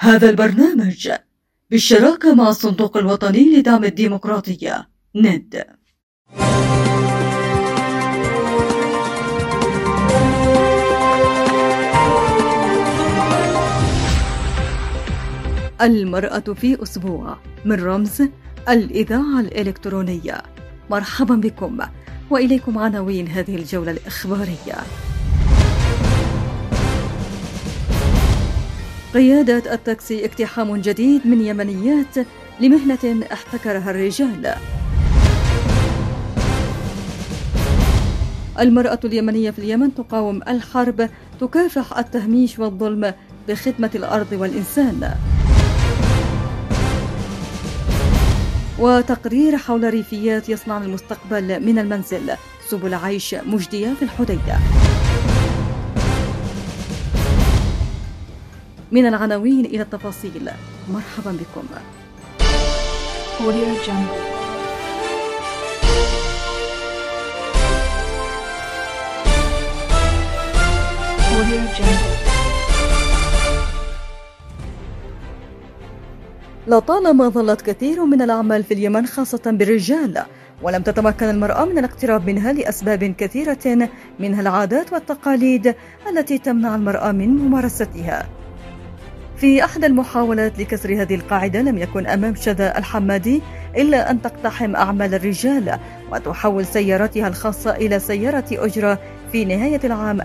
هذا البرنامج بالشراكة مع الصندوق الوطني لدعم الديمقراطية ند. المرأة في أسبوع من رمز الإذاعة الإلكترونية. مرحبا بكم وإليكم عناوين هذه الجولة الإخبارية. قيادة التاكسي اقتحام جديد من يمنيات لمهنة احتكرها الرجال. المرأة اليمنية في اليمن تقاوم الحرب، تكافح التهميش والظلم بخدمة الأرض والإنسان. وتقرير حول ريفيات يصنعن المستقبل من المنزل، سبل عيش مجدية في الحديدة. من العناوين إلى التفاصيل، مرحبا بكم. لطالما ظلت كثير من الأعمال في اليمن خاصة بالرجال، ولم تتمكن المرأة من الاقتراب منها لأسباب كثيرة، منها العادات والتقاليد التي تمنع المرأة من ممارستها. في أحدى المحاولات لكسر هذه القاعدة لم يكن أمام شذا الحمادي إلا أن تقتحم أعمال الرجال وتحول سيارتها الخاصة إلى سيارة أجرة في نهاية العام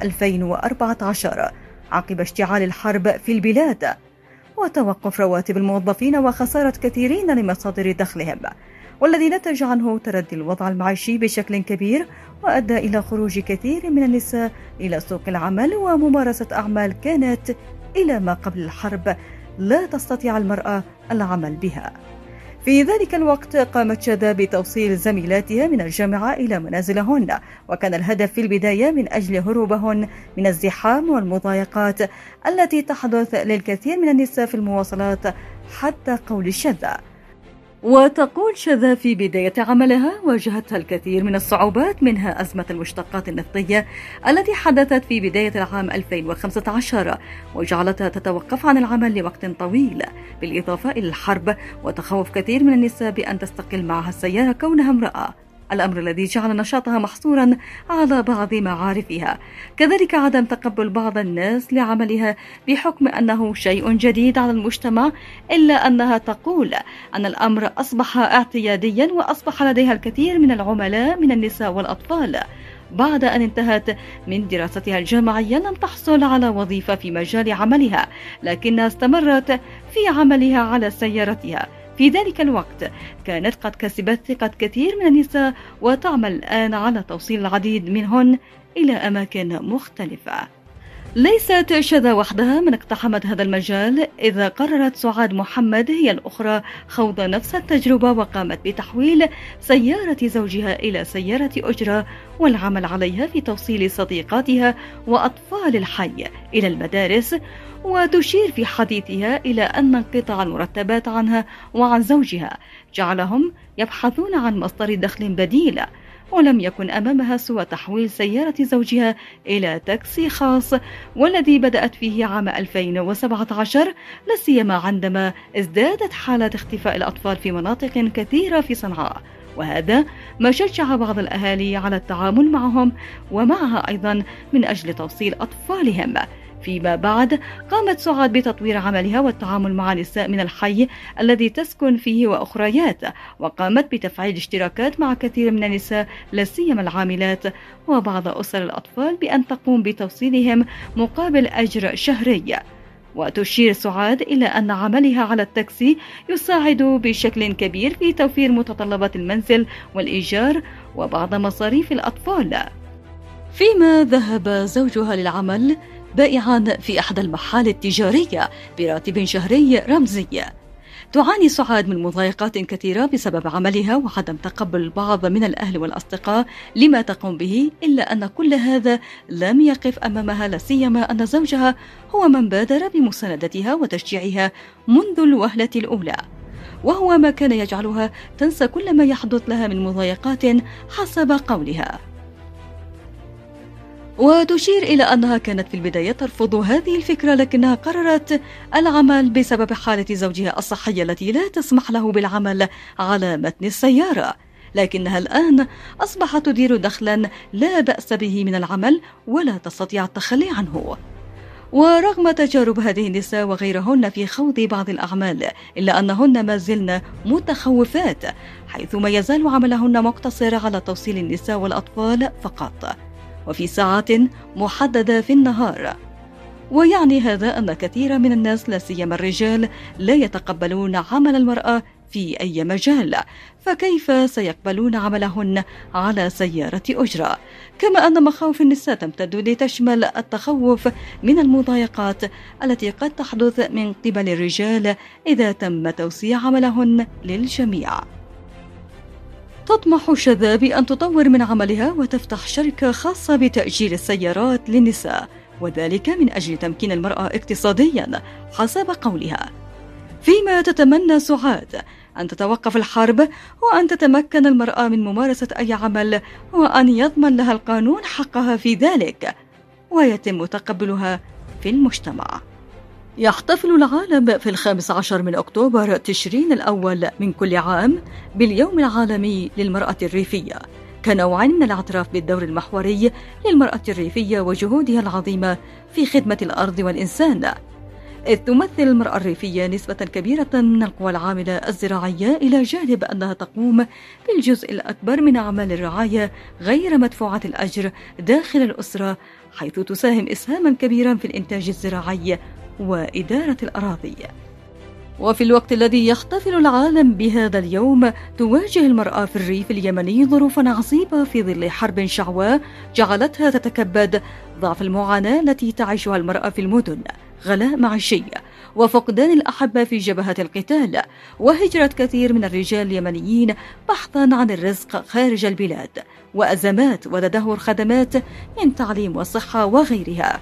2014 عقب اشتعال الحرب في البلاد وتوقف رواتب الموظفين وخسارة كثيرين لمصادر دخلهم، والذي نتج عنه تردي الوضع المعيشي بشكل كبير وأدى إلى خروج كثير من النساء إلى سوق العمل وممارسة أعمال كانت إلى ما قبل الحرب لا تستطيع المرأة العمل بها. في ذلك الوقت قامت شذا بتوصيل زميلاتها من الجامعة إلى منازلهن، وكان الهدف في البداية من أجل هروبهن من الزحام والمضايقات التي تحدث للكثير من النساء في المواصلات حتى قول شذا. وتقول شذا في بداية عملها واجهتها الكثير من الصعوبات، منها أزمة المشتقات النفطية التي حدثت في بداية العام 2015 وجعلتها تتوقف عن العمل لوقت طويل، بالإضافة إلى الحرب وتخوف كثير من النساء بأن تستقل معها السيارة كونها امرأة، الأمر الذي جعل نشاطها محصورا على بعض معارفها. كذلك عدم تقبل بعض الناس لعملها بحكم أنه شيء جديد على المجتمع، إلا أنها تقول أن الأمر أصبح اعتياديا وأصبح لديها الكثير من العملاء من النساء والأطفال. بعد أن انتهت من دراستها الجامعية لم تحصل على وظيفة في مجال عملها، لكنها استمرت في عملها على سيارتها. في ذلك الوقت كانت قد كسبت ثقة كثير من النساء وتعمل الآن على توصيل العديد منهن إلى أماكن مختلفة. ليست شذا وحدها من اقتحمت هذا المجال، إذا قررت سعاد محمد هي الأخرى خوض نفس التجربة وقامت بتحويل سيارة زوجها إلى سيارة أجرة والعمل عليها في توصيل صديقاتها وأطفال الحي إلى المدارس. وتشير في حديثها إلى أن انقطاع المرتبات عنها وعن زوجها جعلهم يبحثون عن مصدر دخل بديل، ولم يكن أمامها سوى تحويل سيارة زوجها إلى تاكسي خاص، والذي بدأت فيه عام 2017، لا سيما عندما ازدادت حالات اختفاء الأطفال في مناطق كثيرة في صنعاء، وهذا ما شجع بعض الأهالي على التعامل معهم ومعها أيضا من أجل توصيل أطفالهم. فيما بعد قامت سعاد بتطوير عملها والتعامل مع نساء من الحي الذي تسكن فيه وأخريات، وقامت بتفعيل اشتراكات مع كثير من النساء لا سيما العاملات وبعض أسر الأطفال بأن تقوم بتوصيلهم مقابل أجر شهري. وتشير سعاد إلى أن عملها على التاكسي يساعد بشكل كبير في توفير متطلبات المنزل والإيجار وبعض مصاريف الأطفال. فيما ذهب زوجها للعمل بائعا في أحد المحال التجارية براتب شهري رمزي. تعاني سعاد من مضايقات كثيرة بسبب عملها وعدم تقبل البعض من الأهل والأصدقاء لما تقوم به، إلا أن كل هذا لم يقف أمامها، لا سيما أن زوجها هو من بادر بمساندتها وتشجيعها منذ الوهلة الأولى، وهو ما كان يجعلها تنسى كل ما يحدث لها من مضايقات حسب قولها. وتشير إلى أنها كانت في البداية ترفض هذه الفكرة، لكنها قررت العمل بسبب حالة زوجها الصحية التي لا تسمح له بالعمل على متن السيارة، لكنها الآن أصبحت تدير دخلا لا بأس به من العمل ولا تستطيع التخلي عنه. ورغم تجارب هذه النساء وغيرهن في خوض بعض الأعمال، إلا أنهن ما زلن متخوفات، حيث ما يزال عملهن مقتصر على توصيل النساء والأطفال فقط، وفي ساعات محددة في النهار. ويعني هذا أن كثير من الناس لا سيما الرجال لا يتقبلون عمل المرأة في أي مجال، فكيف سيقبلون عملهن على سيارة أجرة؟ كما أن مخاوف النساء تمتد لتشمل التخوف من المضايقات التي قد تحدث من قبل الرجال إذا تم توسيع عملهن للجميع. تطمح شذا بأن تطور من عملها وتفتح شركة خاصة بتأجير السيارات للنساء، وذلك من أجل تمكين المرأة اقتصاديا حسب قولها. فيما تتمنى سعاد أن تتوقف الحرب، وأن تتمكن المرأة من ممارسة أي عمل، وأن يضمن لها القانون حقها في ذلك ويتم تقبلها في المجتمع. يحتفل العالم في 15 من أكتوبر تشرين الأول من كل عام باليوم العالمي للمرأة الريفية، كنوع من الاعتراف بالدور المحوري للمرأة الريفية وجهودها العظيمة في خدمة الأرض والإنسان، إذ تمثل المرأة الريفية نسبة كبيرة من القوى العاملة الزراعية، إلى جانب أنها تقوم بالجزء الأكبر من أعمال الرعاية غير مدفوعة الأجر داخل الأسرة، حيث تساهم إسهاما كبيرا في الإنتاج الزراعي وإدارة الأراضي. وفي الوقت الذي يحتفل العالم بهذا اليوم، تواجه المرأة في الريف اليمني ظروفا عصيبة في ظل حرب شعواء جعلتها تتكبد ضعف المعاناة التي تعيشها المرأة في المدن، غلاء معيشي وفقدان الأحبة في جبهة القتال، وهجرة كثير من الرجال اليمنيين بحثا عن الرزق خارج البلاد، وأزمات وتدهور خدمات من تعليم وصحة وغيرها.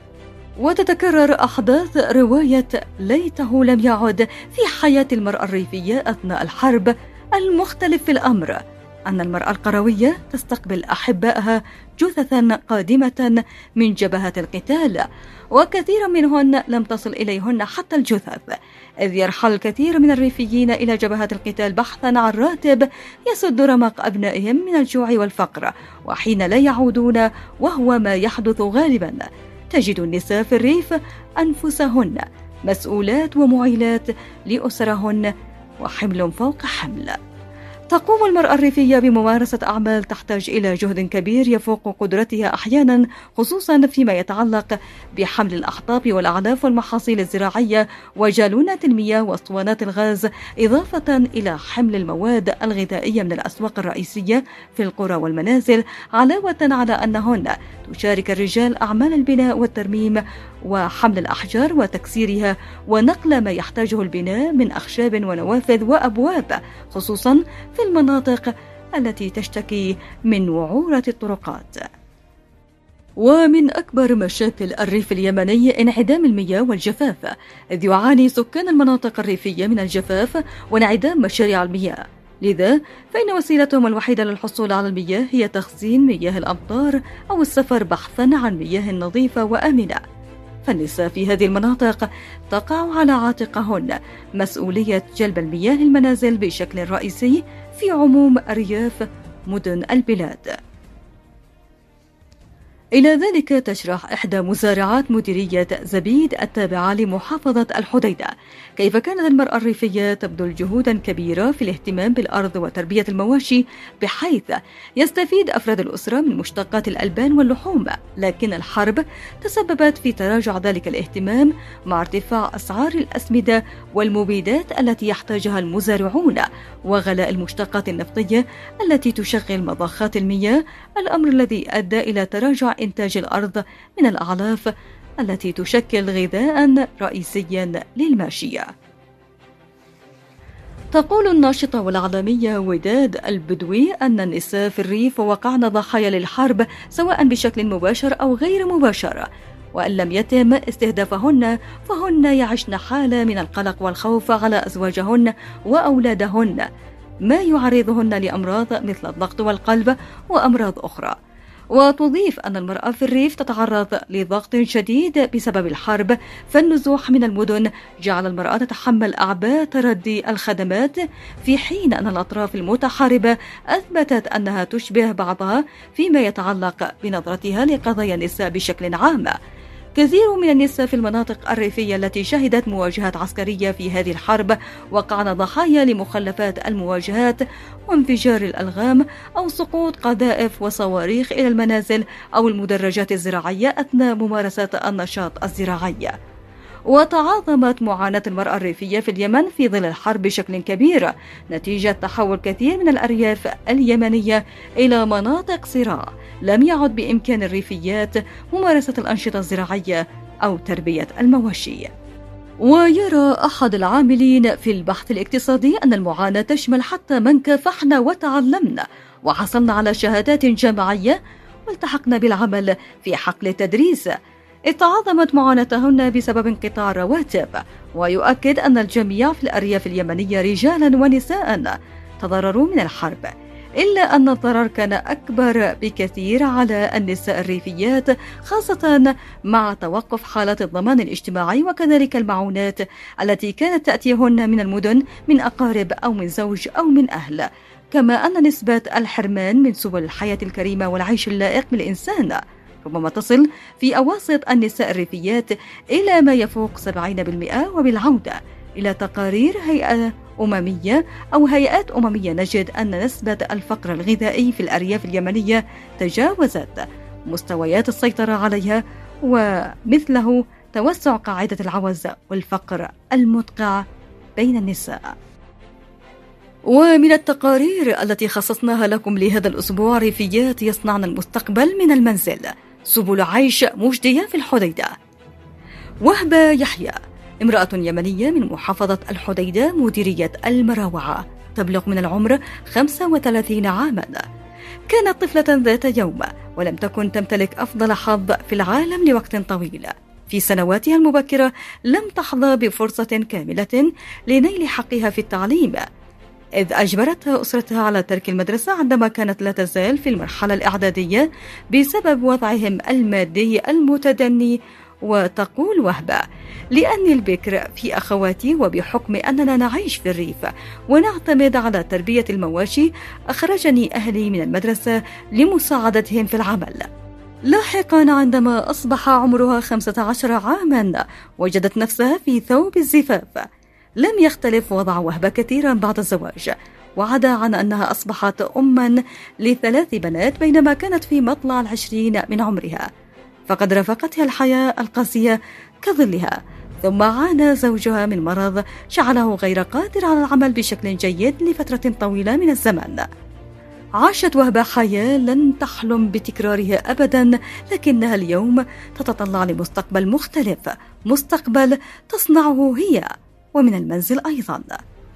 وتتكرر أحداث رواية ليته لم يعد في حياة المرأة الريفية أثناء الحرب. المختلف في الأمر أن المرأة القروية تستقبل أحبائها جثثا قادمة من جبهة القتال، وكثير منهن لم تصل إليهن حتى الجثث، إذ يرحل الكثير من الريفيين إلى جبهات القتال بحثا عن راتب يسد رمق أبنائهم من الجوع والفقر، وحين لا يعودون وهو ما يحدث غالبا، تجد النساء في الريف أنفسهن مسؤولات ومعيلات لأسرهن وحمل فوق حمل. تقوم المرأة الريفية بممارسة أعمال تحتاج إلى جهد كبير يفوق قدرتها أحيانا، خصوصا فيما يتعلق بحمل الأحطاب والأعلاف والمحاصيل الزراعية وجالونات المياه وأسطوانات الغاز، إضافة إلى حمل المواد الغذائية من الأسواق الرئيسية في القرى والمنازل، علاوة على أنهن تشارك الرجال أعمال البناء والترميم وحمل الأحجار وتكسيرها ونقل ما يحتاجه البناء من أخشاب ونوافذ وأبواب، خصوصا في المناطق التي تشتكي من وعورة الطرقات. ومن أكبر مشاكل الريف اليمني انعدام المياه والجفاف، إذ يعاني سكان المناطق الريفية من الجفاف وانعدام مشاريع المياه، لذا فإن وسيلتهم الوحيدة للحصول على المياه هي تخزين مياه الأمطار أو السفر بحثا عن مياه نظيفة وآمنة. فالنساء في هذه المناطق تقع على عاتقهن مسؤولية جلب المياه للمنازل بشكل رئيسي في عموم أرياف مدن البلاد. إلى ذلك تشرح إحدى مزارعات مديرية زبيد التابعة لمحافظة الحديدة كيف كانت المرأة الريفية تبذل جهودا كبيرة في الاهتمام بالأرض وتربية المواشي، بحيث يستفيد أفراد الأسرة من مشتقات الألبان واللحوم، لكن الحرب تسببت في تراجع ذلك الاهتمام مع ارتفاع أسعار الأسمدة والمبيدات التي يحتاجها المزارعون وغلاء المشتقات النفطية التي تشغل مضخات المياه، الأمر الذي أدى إلى تراجع إنتاج الأرض من الأعلاف التي تشكل غذاء رئيسيا للماشية. تقول الناشطة والإعلامية وداد البدوي أن النساء في الريف وقعن ضحايا للحرب سواء بشكل مباشر أو غير مباشر، وأن لم يتم استهدافهن فهن يعشن حالة من القلق والخوف على أزواجهن وأولادهن، ما يعرضهن لأمراض مثل الضغط والقلب وأمراض أخرى. وتضيف أن المرأة في الريف تتعرض لضغط شديد بسبب الحرب، فالنزوح من المدن جعل المرأة تتحمل أعباء تردي الخدمات، في حين أن الأطراف المتحاربة أثبتت أنها تشبه بعضها فيما يتعلق بنظرتها لقضايا النساء بشكل عام. كثير من النساء في المناطق الريفية التي شهدت مواجهات عسكرية في هذه الحرب وقعن ضحايا لمخلفات المواجهات وانفجار الألغام أو سقوط قذائف وصواريخ إلى المنازل أو المدرجات الزراعية أثناء ممارسة النشاط الزراعي. وتعاظمت معاناة المرأة الريفية في اليمن في ظل الحرب بشكل كبير نتيجة تحول كثير من الأرياف اليمنية إلى مناطق صراع، لم يعد بإمكان الريفيات ممارسة الأنشطة الزراعية أو تربية المواشي. ويرى أحد العاملين في البحث الاقتصادي أن المعاناة تشمل حتى من كافحنا وتعلمنا وحصلنا على شهادات جامعية والتحقنا بالعمل في حقل التدريس، إذ تعاظمت معاناتهن بسبب انقطاع الرواتب. ويؤكد أن الجميع في الأرياف اليمنية رجالا ونساء تضرروا من الحرب، إلا أن الضرر كان أكبر بكثير على النساء الريفيات، خاصة مع توقف حالات الضمان الاجتماعي وكذلك المعونات التي كانت تأتيهن من المدن من أقارب أو من زوج أو من أهل، كما أن نسبة الحرمان من سبل الحياة الكريمة والعيش اللائق بالإنسان ربما تصل في أواسط النساء الريفيات إلى ما يفوق 70%. وبالعودة إلى تقارير هيئات أممية نجد أن نسبة الفقر الغذائي في الأرياف اليمنية تجاوزت مستويات السيطرة عليها، ومثله توسع قاعدة العوز والفقر المدقع بين النساء. ومن التقارير التي خصصناها لكم لهذا الأسبوع، ريفيات يصنعن المستقبل من المنزل، سبل عيش مجدية في الحديدة. وهبة يحيى امرأة يمنية من محافظة الحديدة مديرية المراوعة، تبلغ من العمر 35 عاما. كانت طفلة ذات يوم ولم تكن تمتلك أفضل حظ في العالم لوقت طويل. في سنواتها المبكرة لم تحظى بفرصة كاملة لنيل حقها في التعليم، إذ أجبرتها أسرتها على ترك المدرسة عندما كانت لا تزال في المرحلة الإعدادية بسبب وضعهم المادي المتدني. وتقول وهبة: لأني البكر في أخواتي وبحكم أننا نعيش في الريف ونعتمد على تربية المواشي، أخرجني أهلي من المدرسة لمساعدتهم في العمل. لاحقا عندما أصبح عمرها 15 عاما وجدت نفسها في ثوب الزفاف. لم يختلف وضع وهبة كثيرا بعد الزواج، وعدا عن أنها أصبحت أما ل3 بنات بينما كانت في مطلع 20 من عمرها، فقد رافقتها الحياة القاسية كظلها. ثم عانى زوجها من مرض جعله غير قادر على العمل بشكل جيد لفترة طويلة من الزمن. عاشت وهبة حياة لن تحلم بتكرارها أبدا، لكنها اليوم تتطلع لمستقبل مختلف، مستقبل تصنعه هي ومن المنزل أيضا.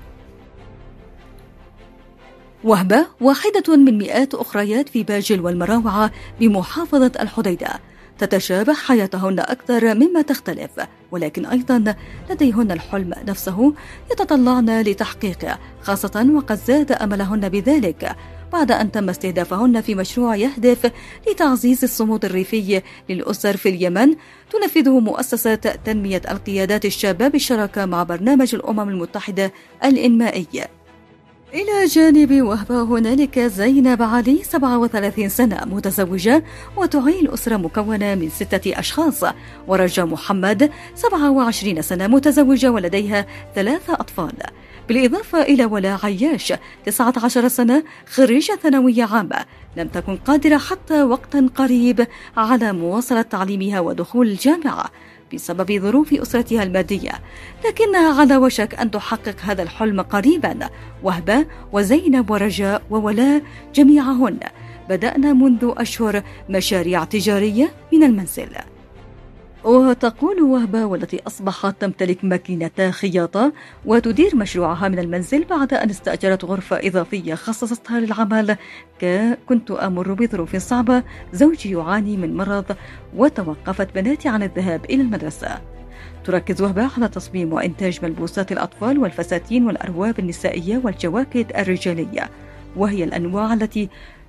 وهبة واحدة من مئات أخريات في باجل والمراوعة بمحافظة الحديدة، تتشابه حياتهن أكثر مما تختلف، ولكن أيضا لديهن الحلم نفسه يتطلعن لتحقيقه، خاصة وقد زاد أملهن بذلك بعد أن تم استهدافهن في مشروع يهدف لتعزيز الصمود الريفي للأسر في اليمن، تنفذه مؤسسة تنمية القيادات الشابة بالشراكة مع برنامج الأمم المتحدة الإنمائي. إلى جانب وهبة هنالك زينب علي 37 سنة متزوجة وتعيل أسرة مكونة من 6 أشخاص، ورجاء محمد 27 سنة متزوجة ولديها 3 أطفال، بالإضافة إلى ولاء عياش 19 سنة خريجة ثانوية عامة لم تكن قادرة حتى وقتا قريب على مواصلة تعليمها ودخول الجامعة بسبب ظروف أسرتها المادية، لكنها على وشك أن تحقق هذا الحلم قريبا. وهبة وزينب ورجاء وولاء جميعهن بدأنا منذ أشهر مشاريع تجارية من المنزل. وتقول وهبة والتي أصبحت تمتلك ماكينة خياطة وتدير مشروعها من المنزل بعد أن استأجرت غرفة إضافية خصصتها للعمل: كنت أمر بظروف صعبة، زوجي يعاني من مرض وتوقفت بناتي عن الذهاب إلى المدرسة. تركز وهبة على تصميم وإنتاج ملبوسات الأطفال والفساتين والأرواب النسائية والجواكت الرجالية، وهي الأنواع التي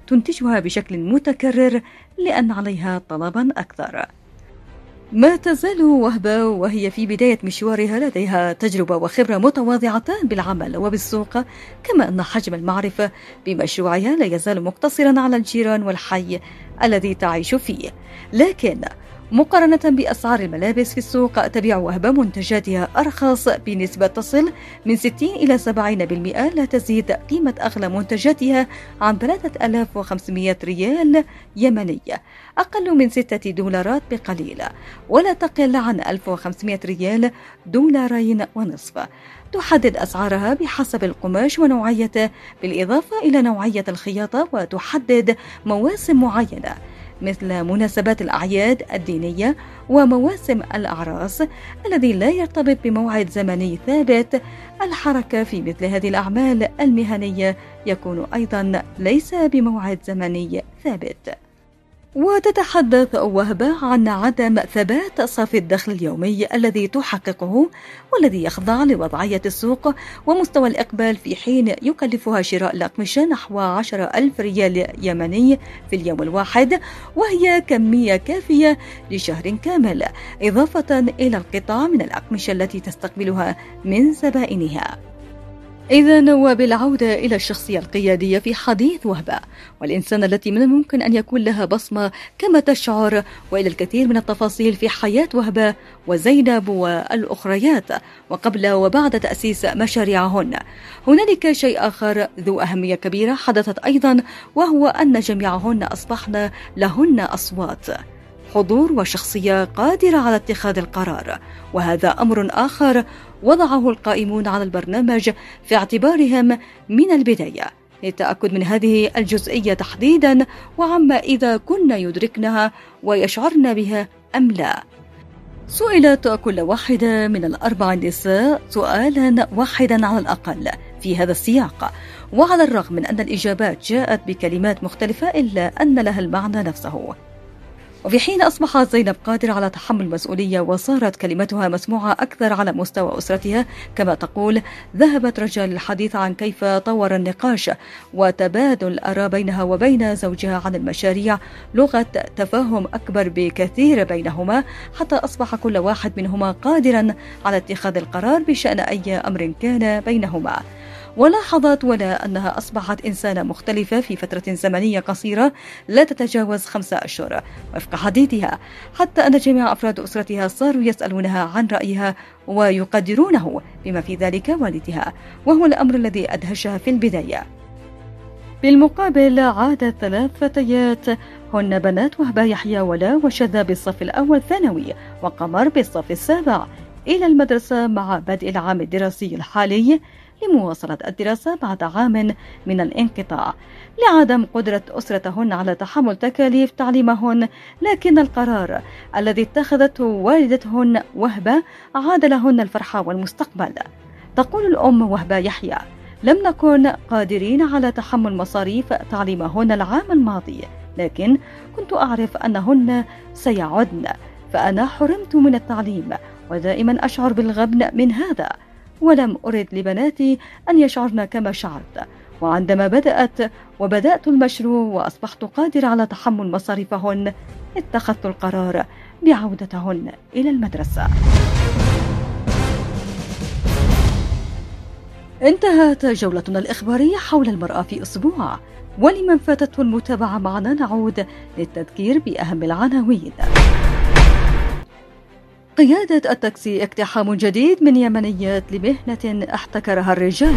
تنتجها بشكل متكرر لأن عليها طلبا أكثر. ما تزال وهبة وهي في بداية مشوارها لديها تجربة وخبرة متواضعتان بالعمل وبالسوق، كما أن حجم المعرفة بمشروعها لا يزال مقتصرا على الجيران والحي الذي تعيش فيه. لكن مقارنة بأسعار الملابس في السوق، تبيع وهبة منتجاتها أرخص بنسبة تصل من 60 إلى 70%، لا تزيد قيمة أغلى منتجاتها عن 3500 ريال يمني، أقل من $6 بقليل، ولا تقل عن 1500 ريال، $2.50. تحدد أسعارها بحسب القماش ونوعيته، بالإضافة إلى نوعية الخياطة، وتحدد مواسم معينة مثل مناسبات الأعياد الدينية ومواسم الأعراس الذي لا يرتبط بموعد زمني ثابت. الحركة في مثل هذه الأعمال المهنية يكون أيضا ليس بموعد زمني ثابت. وتتحدث وهبة عن عدم ثبات صافي الدخل اليومي الذي تحققه، والذي يخضع لوضعية السوق ومستوى الإقبال، في حين يكلفها شراء الأقمشة نحو 10,000 ريال يمني في اليوم الواحد، وهي كمية كافية لشهر كامل، إضافة إلى القطع من الأقمشة التي تستقبلها من زبائنها. إذن وبالعودة إلى الشخصية القيادية في حديث وهبة، والإنسان التي من الممكن أن يكون لها بصمة كما تشعر، وإلى الكثير من التفاصيل في حياة وهبة وزينب والأخريات وقبل وبعد تأسيس مشاريعهن. هنالك شيء آخر ذو أهمية كبيرة حدثت أيضا، وهو أن جميعهن أصبحن لهن أصوات، حضور وشخصية قادرة على اتخاذ القرار. وهذا أمر آخر وضعه القائمون على البرنامج في اعتبارهم من البداية، للتأكد من هذه الجزئية تحديدا، وعما إذا كنا يدركنها ويشعرن بها أم لا. سئلت كل واحدة من الأربع نساء سؤالا واحدا على الأقل في هذا السياق، وعلى الرغم من أن الإجابات جاءت بكلمات مختلفة إلا أن لها المعنى نفسه. وفي حين أصبحت زينب قادرة على تحمل المسؤولية وصارت كلمتها مسموعة أكثر على مستوى أسرتها، كما تقول ذهبت رجال الحديث عن كيف طور النقاش وتبادل الآراء بينها وبين زوجها عن المشاريع لغة تفاهم أكبر بكثير بينهما، حتى أصبح كل واحد منهما قادرا على اتخاذ القرار بشأن أي أمر كان بينهما. ولاحظت ولا أنها أصبحت إنسانة مختلفة في فترة زمنية قصيرة لا تتجاوز 5 أشهر وفق حديثها، حتى أن جميع أفراد أسرتها صاروا يسألونها عن رأيها ويقدرونه، بما في ذلك والدها، وهو الأمر الذي أدهشها في البداية. بالمقابل عادت 3 فتيات هن بنات وهبة، يحيى ولا وشذا بالصف الأول ثانوي، وقمر بالصف السابع، إلى المدرسة مع بدء العام الدراسي الحالي لمواصلة الدراسة بعد عام من الانقطاع، لعدم قدرة أسرتهن على تحمل تكاليف تعليمهن. لكن القرار الذي اتخذته والدتهن وهبة عاد لهن الفرحة والمستقبل. تقول الأم وهبة يحيى: لم نكن قادرين على تحمل مصاريف تعليمهن العام الماضي، لكن كنت أعرف أنهن سيعودن، فأنا حرمت من التعليم، ودائما أشعر بالغبن من هذا، ولم أرد لبناتي أن يشعرن كما شعرت. وعندما بدأت المشروع وأصبحت قادرة على تحمل مصاريفهن، اتخذت القرار بعودتهن إلى المدرسة. انتهت جولتنا الإخبارية حول المرأة في أسبوع، ولمن فاتته المتابعة معنا نعود للتذكير بأهم العناوين. قيادة التاكسي: اقتحام جديد من يمنيات لمهنة احتكرها الرجال.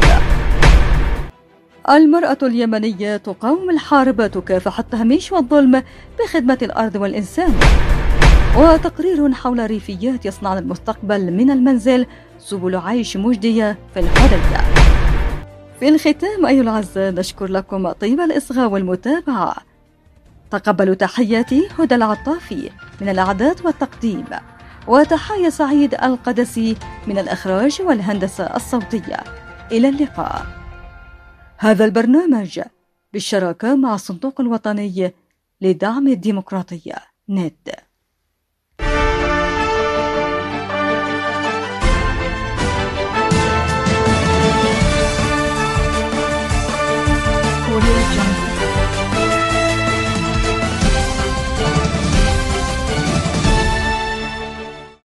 المرأة اليمنية تقاوم الحرب، تكافح التهميش والظلم بخدمة الأرض والإنسان. وتقرير حول ريفيات يصنعن المستقبل من المنزل، سبل عيش مجدية في الحرية. في الختام أيها الأعزاء، نشكر لكم طيب الإصغاء والمتابعة. تقبلوا تحياتي هدى العطافي من الإعداد والتقديم، وتحية سعيد القدسي من الإخراج والهندسة الصوتية. إلى اللقاء. هذا البرنامج بالشراكة مع الصندوق الوطني لدعم الديمقراطية نت.